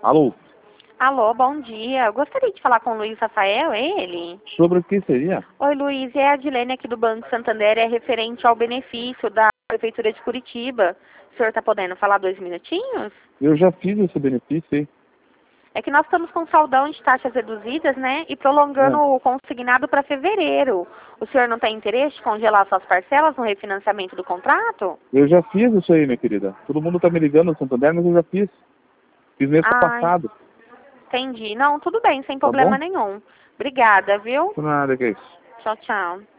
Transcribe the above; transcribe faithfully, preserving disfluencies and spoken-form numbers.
Alô? Alô, bom dia. Eu gostaria de falar com o Luiz Rafael, é ele? Sobre o que seria? Oi, Luiz, é a Adilene aqui do Banco Santander, é referente ao benefício da Prefeitura de Curitiba. O senhor está podendo falar dois minutinhos? Eu já fiz esse benefício aí. É que nós estamos com saldão de taxas reduzidas, né? E prolongando É. o consignado para fevereiro. O senhor não tem interesse de congelar suas parcelas no refinanciamento do contrato? Eu já fiz isso aí, minha querida. Todo mundo tá me ligando no Santander, mas eu já fiz. Fiz mês Ai, passado. entendi. Não, tudo bem, sem Tá problema bom? nenhum. Obrigada, viu? Nada, que é isso. Tchau, tchau.